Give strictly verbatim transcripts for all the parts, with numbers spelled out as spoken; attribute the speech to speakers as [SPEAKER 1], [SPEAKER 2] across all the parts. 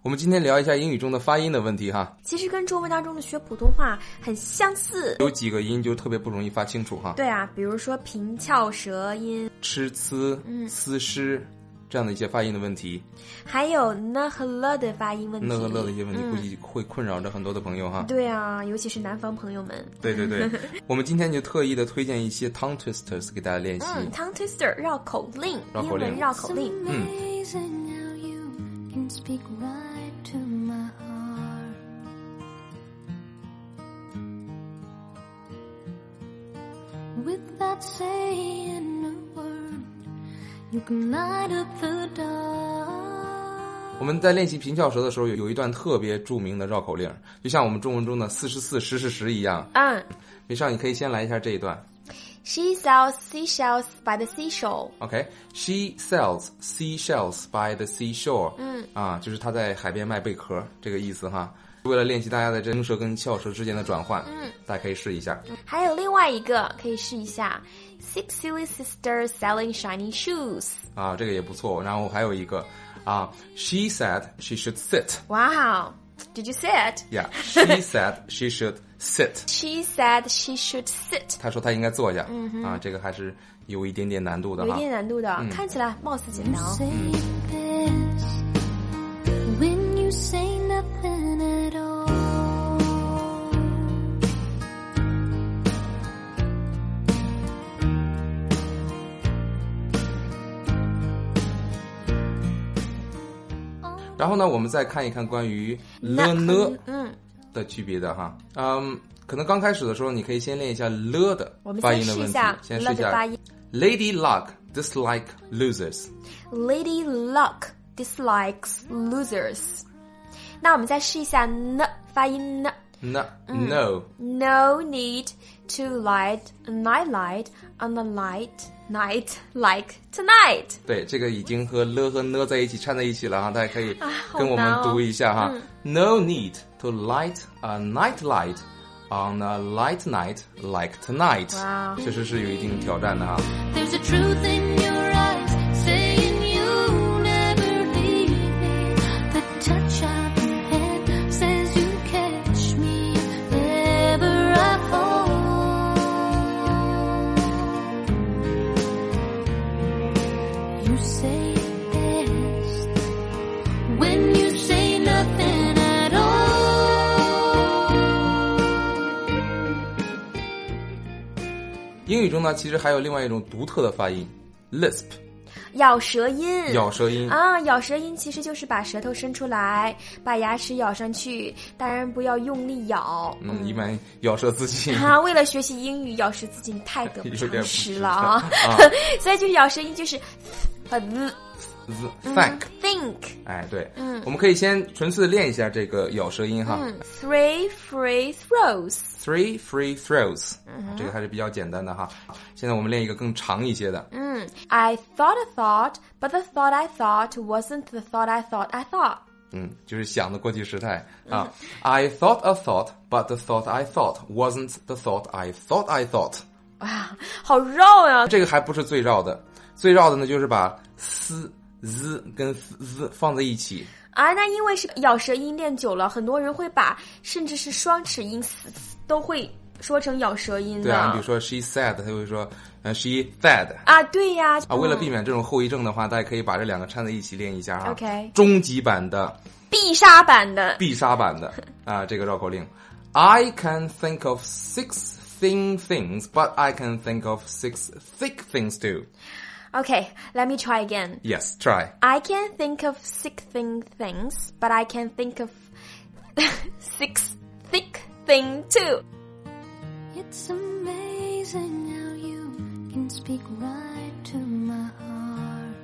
[SPEAKER 1] 我们今天聊一下英语中的发音的问题哈。
[SPEAKER 2] 其实跟中文当中的学普通话很相似，
[SPEAKER 1] 有几个音就特别不容易发清楚哈。
[SPEAKER 2] 对啊，比如说平翘舌音、
[SPEAKER 1] 吃呲、
[SPEAKER 2] 嗯、
[SPEAKER 1] 丝湿这样的一些发音的问题，
[SPEAKER 2] 还有呢和了的发音问题，
[SPEAKER 1] 呢和了的一些问题，
[SPEAKER 2] 嗯、
[SPEAKER 1] 估计会困扰着很多的朋友哈。
[SPEAKER 2] 对啊，尤其是南方朋友们。
[SPEAKER 1] 对对对，我们今天就特意的推荐一些 tongue twisters 给大家练习。
[SPEAKER 2] 嗯 tongue twister 绕口令，
[SPEAKER 1] 绕口令，
[SPEAKER 2] 英文绕口令。
[SPEAKER 1] 嗯。
[SPEAKER 3] Speak right to my heart. Without saying a word, you can light up the dark.
[SPEAKER 1] 我们在练习平翘舌的时候，有有一段特别著名的绕口令，就像我们中文中的四十四、十是十一样。
[SPEAKER 2] 嗯，
[SPEAKER 1] 美少，你可以先来一下这一段。
[SPEAKER 2] She sells seashells by the seashore.
[SPEAKER 1] OK, she sells seashells by the seashore.
[SPEAKER 2] 嗯，
[SPEAKER 1] 啊，就是她在海边卖贝壳，这个意思哈。为了练习大家的真舌跟翘舌之间的转换，
[SPEAKER 2] 嗯，
[SPEAKER 1] 大家可以试一下。
[SPEAKER 2] 还有另外一个可以试一下 ，Six silly sisters selling shiny shoes.
[SPEAKER 1] 啊，这个也不错。然后还有一个啊 ，She said she should sit.
[SPEAKER 2] Wow, did you sit?
[SPEAKER 1] Yeah, she said she should sit.
[SPEAKER 2] She said she should sit.
[SPEAKER 1] 她说她应该坐下。
[SPEAKER 2] 嗯哼，
[SPEAKER 1] 啊，这个还是有一点点难度的哈。
[SPEAKER 2] 有一点难度的，
[SPEAKER 1] 嗯、
[SPEAKER 2] 看起来貌似简单哦。
[SPEAKER 3] When you say nothing at all.
[SPEAKER 1] 然后呢，我们再看一看关于了呢
[SPEAKER 2] 嗯
[SPEAKER 1] 的区别的哈。嗯，可能刚开始的时候，你可以先练一下了的发音的问题，先试一下。Lady Luck dislike losers.
[SPEAKER 2] Lady Luck dislikes losers. 那我们再试一下呢发音呢。
[SPEAKER 1] No, mm. no.
[SPEAKER 2] No need to light a night light on a light night like tonight.
[SPEAKER 1] 对，这个已经和了和呢在一起掺在一起了哈，大家可以跟我
[SPEAKER 2] 啊
[SPEAKER 1] 们读一下哈。
[SPEAKER 2] 嗯、
[SPEAKER 1] No need to light a night light on a light night like tonight.
[SPEAKER 2] 哇，
[SPEAKER 1] 确实是有一定挑战的哈。
[SPEAKER 3] There's a truth in your eyes saying you never leave me. The touch of your hand says you catch me if ever I fall. You say it best when you say nothing at all.
[SPEAKER 1] 英语中呢，其实还有另外一种独特的发音 ，lisp。
[SPEAKER 2] 咬舌音，
[SPEAKER 1] 咬舌音
[SPEAKER 2] 啊，咬舌音其实就是把舌头伸出来，把牙齿咬上去，当然不要用力咬。
[SPEAKER 1] 嗯，嗯一般咬舌自尽。
[SPEAKER 2] 啊，为了学习英语，咬舌自尽太得不偿失了啊！
[SPEAKER 1] 啊
[SPEAKER 2] 所以就是咬舌音就是和 z
[SPEAKER 1] think
[SPEAKER 2] think。
[SPEAKER 1] 哎，对，
[SPEAKER 2] 嗯，
[SPEAKER 1] 我们可以先纯粹的练一下这个咬舌音哈。
[SPEAKER 2] 嗯 ，three free throws。
[SPEAKER 1] Three free throws，、
[SPEAKER 2] 嗯、
[SPEAKER 1] 这个还是比较简单的哈。现在我们练一个更长一些的。
[SPEAKER 2] 嗯 ，I thought a thought, but the thought I thought wasn't the thought I thought I thought。
[SPEAKER 1] 嗯，就是想的过去时态啊。嗯、I thought a thought, but the thought I thought wasn't the thought I thought I thought。
[SPEAKER 2] 哇，好绕呀！
[SPEAKER 1] 这个还不是最绕的，最绕的呢就是把 s、z 跟 z 放在一起。
[SPEAKER 2] 啊，那因为是咬舌音练久了，很多人会把甚至是双齿音都会说成咬舌音的。
[SPEAKER 1] 对啊，比如说 she said， 他会说呃 she said。
[SPEAKER 2] 啊，对呀。
[SPEAKER 1] 啊，为了避免这种后遗症的话，大家可以把这两个掺在一起练一下啊。
[SPEAKER 2] OK。
[SPEAKER 1] 终极版的，
[SPEAKER 2] 必杀版的，
[SPEAKER 1] 必杀版的啊，这个绕口令 ：I can think of six thin things, but I can think of six thick things too.
[SPEAKER 2] Okay, let me try again.
[SPEAKER 1] Yes, try.
[SPEAKER 2] I can think of six thin things, but I can think of six thick things too.
[SPEAKER 3] It's amazing how you can speak right to my heart.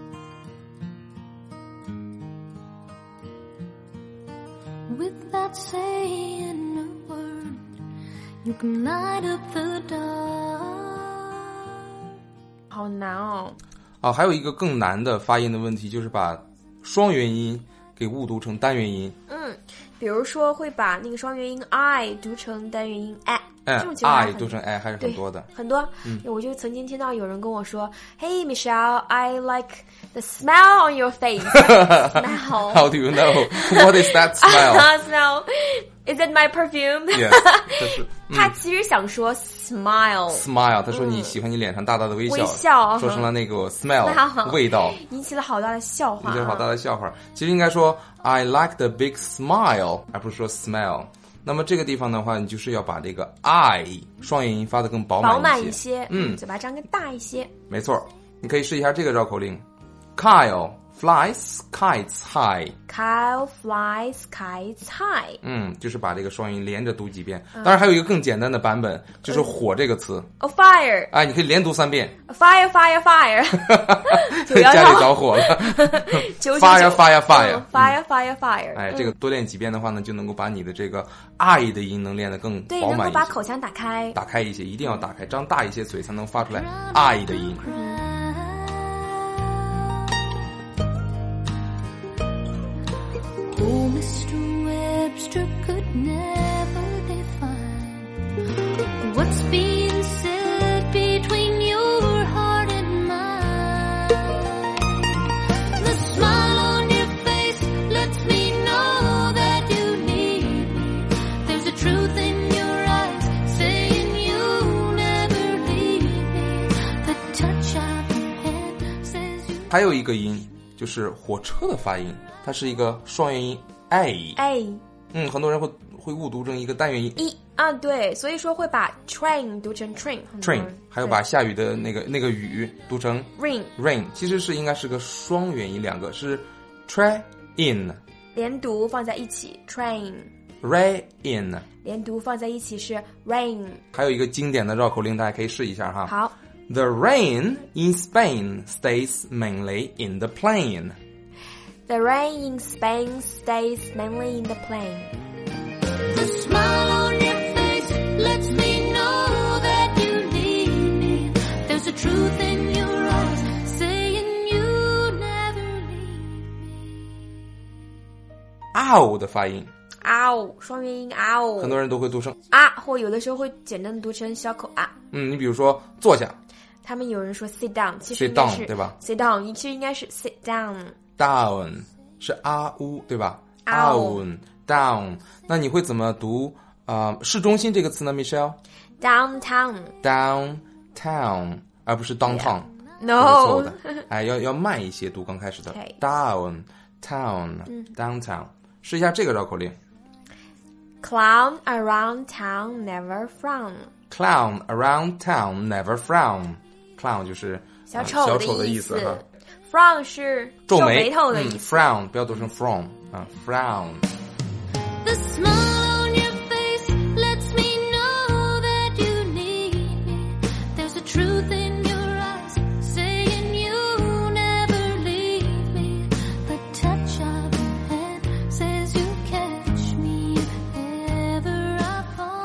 [SPEAKER 3] Without saying a word, you can light up the dark.
[SPEAKER 2] 好难哦。
[SPEAKER 1] 啊，还有一个更难的发音的问题，就是把双元音给误读成单元音。
[SPEAKER 2] 嗯，比如说会把那个双元音 I 读成单元音 a。
[SPEAKER 1] 嗯，
[SPEAKER 2] 这种情况
[SPEAKER 1] I 读成 I 还是很多的，
[SPEAKER 2] 很多。嗯，我就曾经听到有人跟我说 ，Hey Michelle, I like the smell on your face. Smell.
[SPEAKER 1] How do you know? What is that smell?
[SPEAKER 2] Smell. Is it my perfume?
[SPEAKER 1] Yes. 这是、
[SPEAKER 2] 嗯、他其实想说 smile.
[SPEAKER 1] Smile. 他说你喜欢你脸上大大的微笑。
[SPEAKER 2] 微笑。
[SPEAKER 1] 说成了那个 smell 味道，
[SPEAKER 2] 引起了好大的笑话。
[SPEAKER 1] 引起了好大的笑话。其实应该说 I like the big smile， 而不是说 smell。那么这个地方的话，你就是要把这个 I 双元音发得更饱满一些，
[SPEAKER 2] 饱满一些，
[SPEAKER 1] 嗯，
[SPEAKER 2] 嘴巴张更大一些。
[SPEAKER 1] 没错，你可以试一下这个绕口令 ：Kyle flies kites high.
[SPEAKER 2] Kyle flies kites high.
[SPEAKER 1] 嗯，就是把这个双音连着读几遍。当然还有一个更简单的版本，就是火这个词。
[SPEAKER 2] Oh fire！
[SPEAKER 1] 哎，你可以连读三遍。
[SPEAKER 2] Fire fire fire！
[SPEAKER 1] 家里着火了。Fire fire fire！
[SPEAKER 2] Fire fire fire！
[SPEAKER 1] 哎，这个多练几遍的话呢，就能够把你的这个 I 的音能练得更饱满一些。
[SPEAKER 2] 对，能够把口腔打开。
[SPEAKER 1] 打开一些，一定要打开，张大一些嘴才能发出来 I 的音。
[SPEAKER 3] Oh, Mister Webster could never define what's being said between your heart and mine. The smile on your face lets me know that you need me. There's a truth in your eyes saying you'll never leave me. The touch of your hand says you...
[SPEAKER 1] 还有一个音就是火车的发音，它是一个双元音 A
[SPEAKER 2] A。
[SPEAKER 1] 嗯，很多人会会误读成一个单元音
[SPEAKER 2] 一啊，对，所以说会把 train 读成 train
[SPEAKER 1] train， 还有把下雨的那个那个雨读成
[SPEAKER 2] rain
[SPEAKER 1] rain， 其实是应该是个双元音，两个是 train in
[SPEAKER 2] 连读放在一起 train
[SPEAKER 1] rain in
[SPEAKER 2] 连读放在一起是 rain。
[SPEAKER 1] 还有一个经典的绕口令，大家可以试一下哈。
[SPEAKER 2] 好。
[SPEAKER 1] The rain in Spain stays mainly in the plain.
[SPEAKER 2] The rain in Spain stays mainly in the plain.
[SPEAKER 3] The smile on your face lets me know that you need me. There's a truth in your eyes saying you never leave me.
[SPEAKER 1] Ow 的发音
[SPEAKER 2] Ow 双元音 Ow
[SPEAKER 1] 很多人都会读成
[SPEAKER 2] 啊，或有的时候会简单的读成小口啊。
[SPEAKER 1] 嗯，你比如说坐下，
[SPEAKER 2] 他们有人说 sit down， 其实
[SPEAKER 1] sit
[SPEAKER 2] 应该是
[SPEAKER 1] down 对吧
[SPEAKER 2] sit down 其实应该是 sit down
[SPEAKER 1] down 是啊呜对吧
[SPEAKER 2] down
[SPEAKER 1] down 那你会怎么读啊、呃、市中心这个词呢 Michelle
[SPEAKER 2] downtown
[SPEAKER 1] downtown 而不是 downtown
[SPEAKER 2] no
[SPEAKER 1] 错的哎要要慢一些读刚开始的
[SPEAKER 2] okay.
[SPEAKER 1] downtown、嗯、downtown 试一下这个绕口令
[SPEAKER 3] Clown around town never frown
[SPEAKER 1] Clown around town never frown Clown 就是
[SPEAKER 2] 小丑
[SPEAKER 1] 的意思哈
[SPEAKER 2] Frown 是
[SPEAKER 1] 皱眉
[SPEAKER 2] 头的意思、
[SPEAKER 1] 嗯、Frown 不要读成 from 啊 Frown
[SPEAKER 3] The smile on your face lets me know that you need me There's a truth in your eyes saying you never leave me The touch of your hand says you catch me if ever I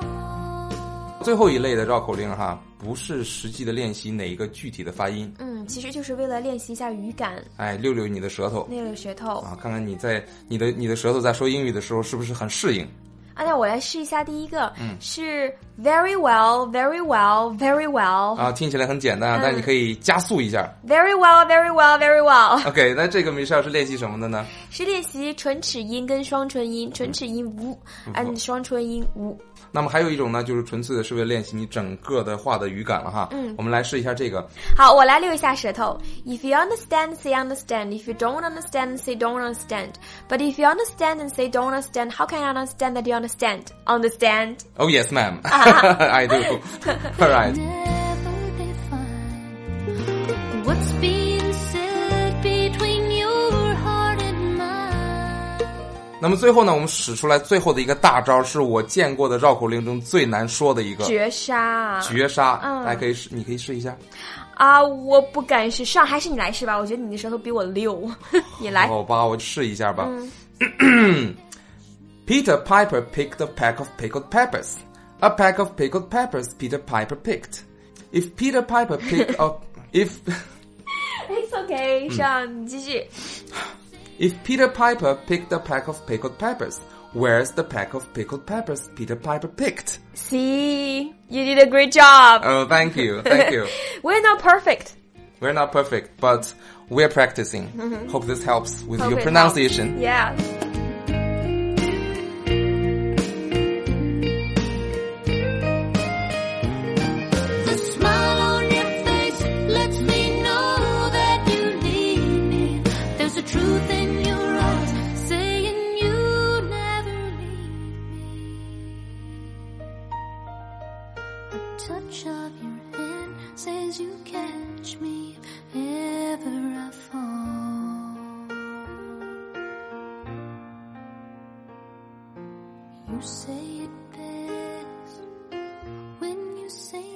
[SPEAKER 3] fall
[SPEAKER 1] 最后一类的绕口令哈不是实际的练习哪一个具体的发音
[SPEAKER 2] 嗯其实就是为了练习一下语感
[SPEAKER 1] 哎溜溜你的舌头
[SPEAKER 2] 溜溜舌头
[SPEAKER 1] 啊看看你在你的你的舌头在说英语的时候是不是很适应
[SPEAKER 2] 啊那我来试一下第一个、嗯、是 very well very well very well
[SPEAKER 1] 啊听起来很简单、嗯、但你可以加速一下
[SPEAKER 2] very well very well very well
[SPEAKER 1] OK 那这个Michelle是练习什么的呢
[SPEAKER 2] 是练习唇齿音跟双唇音唇齿音无按双唇音无
[SPEAKER 1] 那么还有一种呢就是纯粹的是为了练习你整个的话的语感了哈嗯我们来试一下这个
[SPEAKER 2] 好我来溜一下舌头 If you understand say understand If you don't understand say don't understand But if you understand and say don't understand How can I understand that you understand Understand
[SPEAKER 1] Oh yes ma'am I do Alright
[SPEAKER 3] Never define What's being said between your heart and mine
[SPEAKER 1] 那么最后呢我们使出来最后的一个大招是我见过的绕口令中最难说的一个
[SPEAKER 2] 绝杀
[SPEAKER 1] 绝杀、嗯、大家可以试你可以试一下
[SPEAKER 2] 啊我不敢试上还是你来试吧我觉得你的舌头比我溜你来
[SPEAKER 1] 好吧我试一下吧、嗯、Peter Piper picked a pack of pickled peppers A pack of pickled peppers Peter Piper picked If Peter Piper picked up If
[SPEAKER 2] It's okay 上、嗯、你继续
[SPEAKER 1] If Peter Piper picked a peck of pickled peppers, where's the peck of pickled peppers Peter Piper picked?
[SPEAKER 2] See, you did a great job.
[SPEAKER 1] Oh, thank you, thank you.
[SPEAKER 2] We're not perfect.
[SPEAKER 1] We're not perfect, but we're practicing. Mm-hmm. Hope this helps with
[SPEAKER 2] Hope
[SPEAKER 1] your
[SPEAKER 2] it
[SPEAKER 1] pronunciation.
[SPEAKER 2] Helps. Yeah.
[SPEAKER 3] The smile on your face lets me know that you need me. There's a truth in your eyes saying you never leave me. The touch of your hand says you catch me if ever I fall. You say it best when you say